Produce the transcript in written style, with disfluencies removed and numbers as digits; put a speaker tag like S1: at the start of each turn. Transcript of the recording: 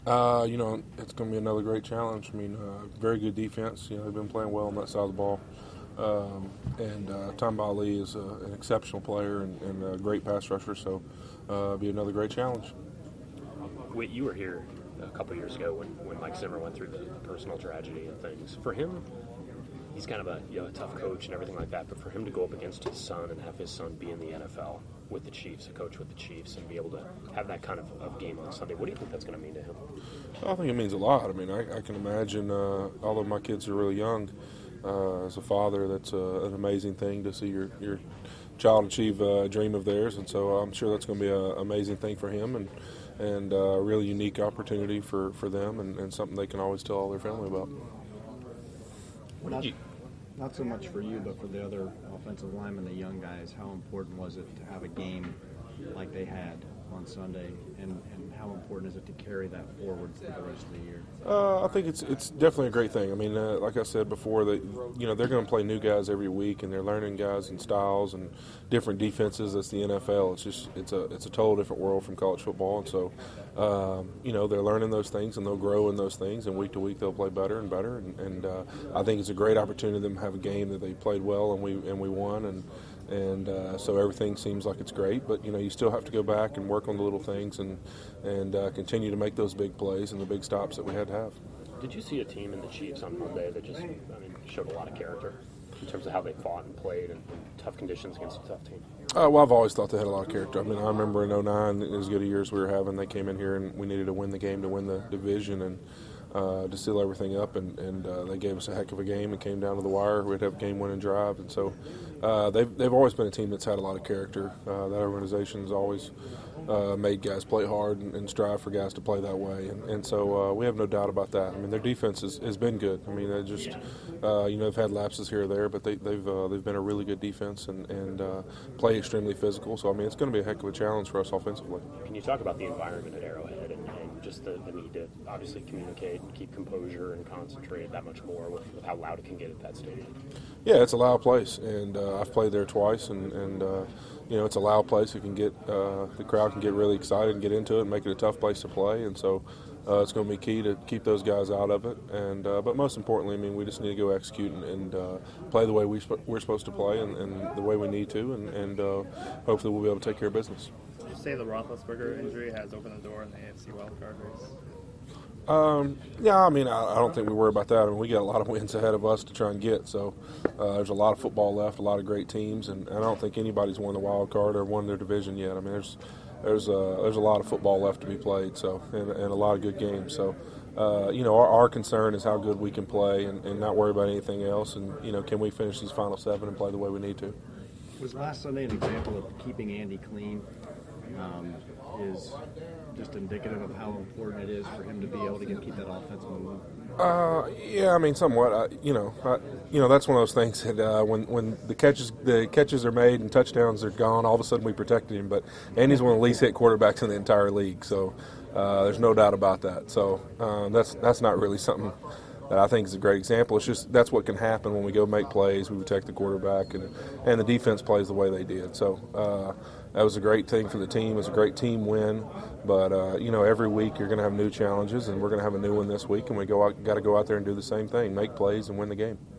S1: It's going to be another great challenge. I mean, very good defense. They've been playing well on that side of the ball. And Tom Ali is an exceptional player and a great pass rusher, so it'll be another great challenge.
S2: You were here a couple years ago when Mike Zimmer went through the personal tragedy and things. For him, he's kind of a tough coach and everything like that, but for him to go up against his son and have his son be in the NFL with the Chiefs, a coach with the Chiefs, and be able to have that kind of game on Sunday, what do you think that's going to mean to him?
S1: I think it means a lot. I mean, I can imagine, although my kids are really young, as a father, that's an amazing thing to see your child achieve a dream of theirs, and so I'm sure that's going to be an amazing thing for him and a really unique opportunity for them and something they can always tell all their family about.
S3: Not so much for you, but for the other offensive linemen, the young guys, how important was it to have a game like they had on Sunday, and how important is it to carry that forward for the rest of the year?
S1: I think it's definitely a great thing. I mean, like I said before, they're going to play new guys every week, and they're learning guys and styles and different defenses. That's the NFL. It's a total different world from college football, and so they're learning those things, and they'll grow in those things, and week to week they'll play better and better. And I think it's a great opportunity for them to have a game that they played well and we won, and so everything seems like it's great. But you still have to go back and work on the little things and continue to make those big plays and the big stops that we had to have.
S2: Did you see a team in the Chiefs on Monday that showed a lot of character in terms of how they fought and played and tough conditions against a tough team?
S1: Well, I've always thought they had a lot of character. I mean, I remember in 2009, as good a year as we were having, they came in here and we needed to win the game to win the division and to seal everything up, and they gave us a heck of a game and came down to the wire. We'd have a game-winning drive, and so they've always been a team that's had a lot of character. That organization's always made guys play hard and strive for guys to play that way, and so we have no doubt about that. I mean, their defense has been good. I mean, they just they've had lapses here or there, but they've been a really good defense and play extremely physical. So I mean, it's going to be a heck of a challenge for us offensively.
S2: Can you talk about the environment at Arrowhead and just the need to obviously communicate and keep composure and concentrate that much more with how loud it can get at that stadium?
S1: Yeah, it's a loud place, and I've played there twice, and it's a loud place. It can get the crowd can get really excited and get into it and make it a tough place to play, and so it's going to be key to keep those guys out of it. And but most importantly, I mean, we just need to go execute and play the way we're supposed to play and the way we need to, and hopefully we'll be able to take care of business.
S4: Did you say the Roethlisberger injury has opened the door in the AFC wildcard race?
S1: Yeah, I mean, I don't think we worry about that. I mean, we got a lot of wins ahead of us to try and get. So there's a lot of football left, a lot of great teams, and I don't think anybody's won the wild card or won their division yet. I mean, there's a lot of football left to be played, so and a lot of good games. So our concern is how good we can play and not worry about anything else. And can we finish these final 7 and play the way we need to?
S3: Was last Sunday an example of keeping Andy clean? Is just indicative of how important it is for him to be able to keep that offense moving?
S1: Yeah, I mean, somewhat. That's one of those things that when the catches are made and touchdowns are gone, all of a sudden we protected him. But Andy's one of the least hit quarterbacks in the entire league, so there's no doubt about that. So that's not really something that I think is a great example. It's just that's what can happen when we go make plays, we protect the quarterback, and the defense plays the way they did. So that was a great thing for the team. It was a great team win. But, every week you're going to have new challenges, and we're going to have a new one this week, and got to go out there and do the same thing, make plays and win the game.